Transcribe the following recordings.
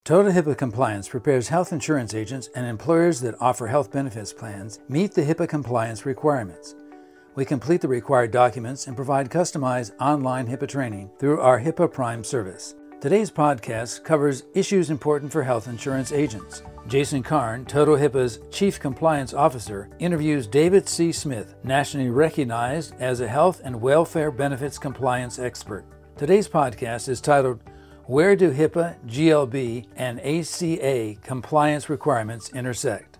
Total HIPAA compliance prepares health insurance agents and employers that offer health benefits plans meet the HIPAA compliance requirements. We complete the required documents and provide customized online HIPAA training through our HIPAA Prime service. Today's podcast covers issues important for health insurance agents. Jason Karn, Total HIPAA's Chief Compliance Officer, interviews David C. Smith, nationally recognized as a health and welfare benefits compliance expert. Today's podcast is titled, Where do HIPAA, GLB, and ACA compliance requirements intersect?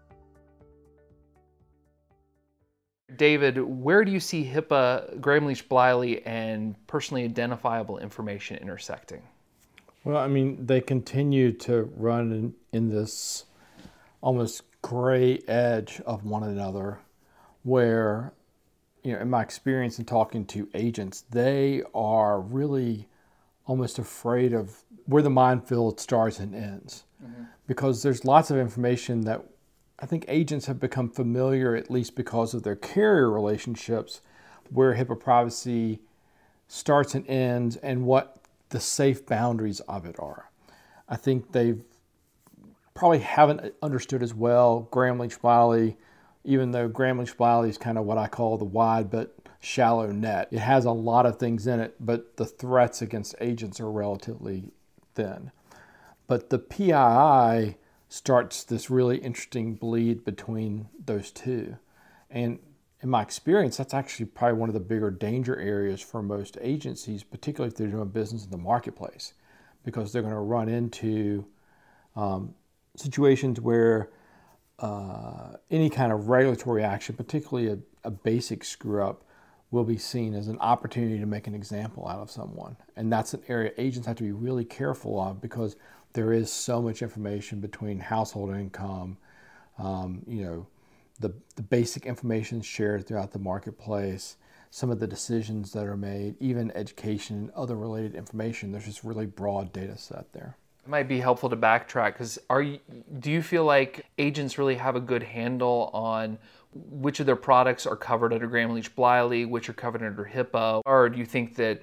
David, where do you see HIPAA, Gramm-Leach-Bliley, and personally identifiable information intersecting? Well, I mean, they continue to run in this almost gray edge of one another where, in my experience in talking to agents, they are really almost afraid of where the minefield starts and ends. Because there's lots of information that I think agents have become familiar, at least because of their carrier relationships, where HIPAA privacy starts and ends and what the safe boundaries of it are. I think they probably haven't understood as well Gramm-Leach-Bliley, even though Gramm-Leach-Bliley is kind of what I call the wide but shallow net. It has a lot of things in it, but the threats against agents are relatively thin. But the PII starts this really interesting bleed between those two. And in my experience, that's actually probably one of the bigger danger areas for most agencies, particularly if they're doing business in the marketplace, because they're going to run into situations where any kind of regulatory action, particularly a basic screw up, will be seen as an opportunity to make an example out of someone. And that's an area agents have to be really careful of because there is so much information between household income, the basic information shared throughout the marketplace, some of the decisions that are made, even education and other related information. There's just really broad data set there. It might be helpful to backtrack because do you feel like agents really have a good handle on which of their products are covered under Gramm-Leach-Bliley, which are covered under HIPAA, or do you think that,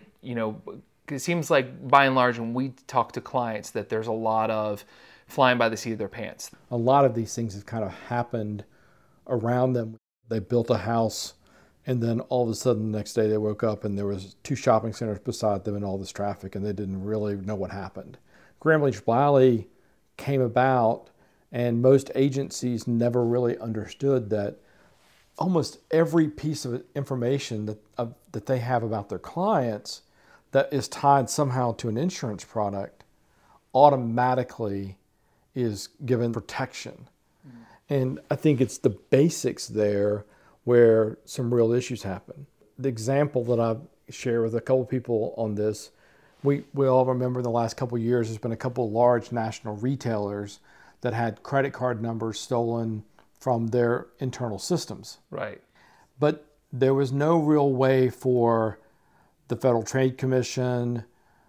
it seems like by and large when we talk to clients that there's a lot of flying by the seat of their pants? A lot of these things have kind of happened around them. They built a house and then all of a sudden the next day they woke up and there was 2 shopping centers beside them and all this traffic and they didn't really know what happened. Gramm-Leach-Bliley came about and most agencies never really understood that almost every piece of information that they have about their clients that is tied somehow to an insurance product automatically is given protection. And I think it's the basics there where some real issues happen. The example that I've shared with a couple people on this, we all remember in the last couple of years, there's been a couple of large national retailers that had credit card numbers stolen from their internal systems. Right. But there was no real way for the Federal Trade Commission,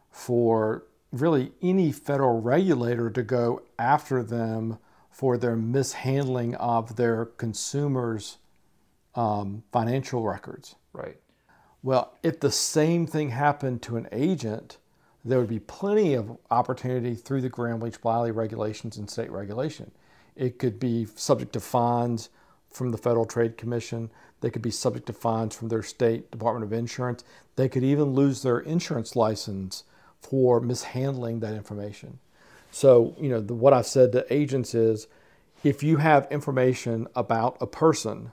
for really any federal regulator to go after them for their mishandling of their consumers' financial records. Right. Well, if the same thing happened to an agent, there would be plenty of opportunity through the Gramm-Leach-Bliley regulations and state regulation. It could be subject to fines from the Federal Trade Commission. They could be subject to fines from their state Department of Insurance. They could even lose their insurance license for mishandling that information. So, what I've said to agents is, if you have information about a person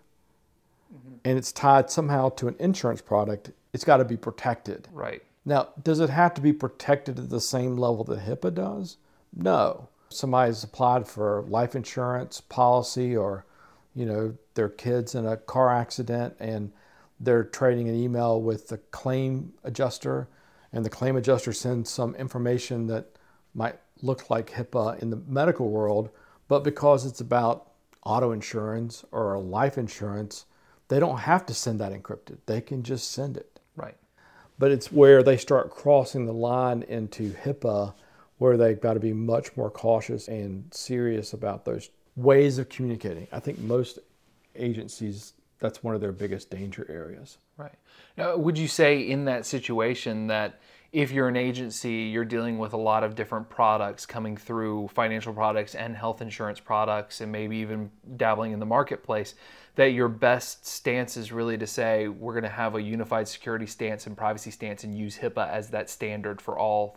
and it's tied somehow to an insurance product, it's got to be protected. Right. Now, does it have to be protected at the same level that HIPAA does? No. Somebody's applied for life insurance policy or, their kids in a car accident and they're trading an email with the claim adjuster and the claim adjuster sends some information that might look like HIPAA in the medical world, but because it's about auto insurance or life insurance, they don't have to send that encrypted. They can just send it. Right. But it's where they start crossing the line into HIPAA where they've got to be much more cautious and serious about those ways of communicating. I think most agencies, that's one of their biggest danger areas. Right. Now, would you say in that situation that if you're an agency, you're dealing with a lot of different products coming through, financial products and health insurance products, and maybe even dabbling in the marketplace, that your best stance is really to say, we're going to have a unified security stance and privacy stance and use HIPAA as that standard for all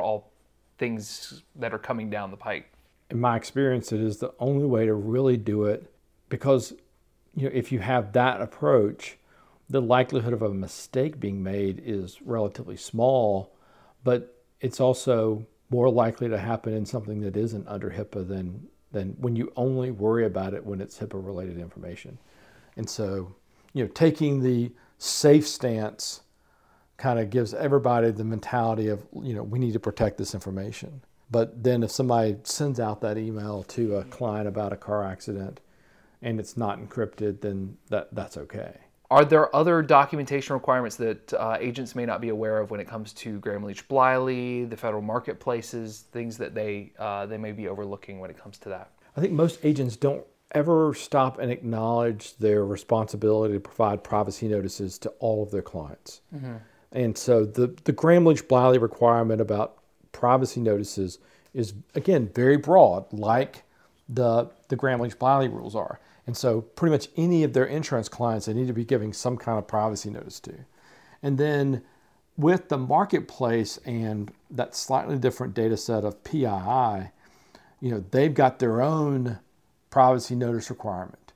things that are coming down the pike. In my experience, it is the only way to really do it, because if you have that approach, the likelihood of a mistake being made is relatively small, but it's also more likely to happen in something that isn't under HIPAA than when you only worry about it when it's HIPAA related information. And so, taking the safe stance kind of gives everybody the mentality of, we need to protect this information. But then if somebody sends out that email to a client about a car accident and it's not encrypted, then that's okay. Are there other documentation requirements that agents may not be aware of when it comes to Graham Leach Bliley, the federal marketplaces, things that they may be overlooking when it comes to that? I think most agents don't ever stop and acknowledge their responsibility to provide privacy notices to all of their clients. Mm-hmm. And so the Graham Leach Bliley requirement about privacy notices is, again, very broad, like the Graham Leach Bliley rules are. And so pretty much any of their insurance clients, they need to be giving some kind of privacy notice to. And then with the marketplace and that slightly different data set of PII, they've got their own privacy notice requirement.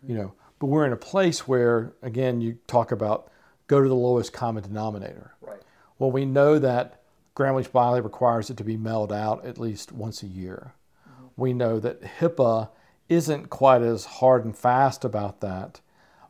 But we're in a place where, again, you talk about go to the lowest common denominator. Right. Well, we know that Graham Leach Bliley requires it to be mailed out at least once a year. Mm-hmm. We know that HIPAA isn't quite as hard and fast about that,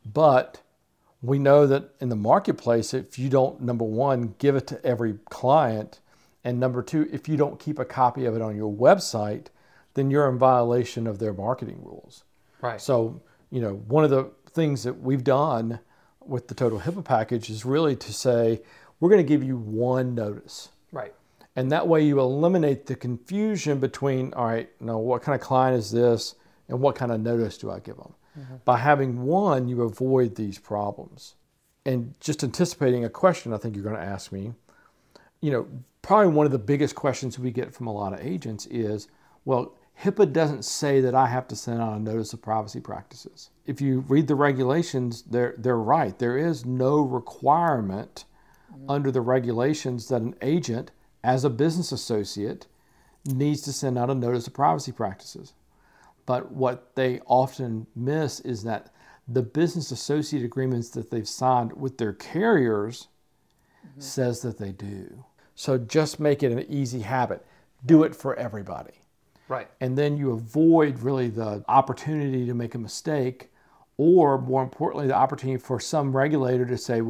but we know that in the marketplace, if you don't, number one, give it to every client, and number two, if you don't keep a copy of it on your website, then you're in violation of their marketing rules. Right. So, one of the things that we've done with the Total HIPAA package is really to say, we're going to give you one notice. Right. And that way you eliminate the confusion between, all right, what kind of client is this? And what kind of notice do I give them? Mm-hmm. By having one, you avoid these problems. And just anticipating a question I think you're going to ask me, probably one of the biggest questions we get from a lot of agents is, well, HIPAA doesn't say that I have to send out a notice of privacy practices. If you read the regulations, they're right. There is no requirement under the regulations that an agent, as a business associate, needs to send out a notice of privacy practices. But what they often miss is that the business associate agreements that they've signed with their carriers says that they do. So just make it an easy habit. Do it for everybody. Right. And then you avoid really the opportunity to make a mistake, or more importantly, the opportunity for some regulator to say,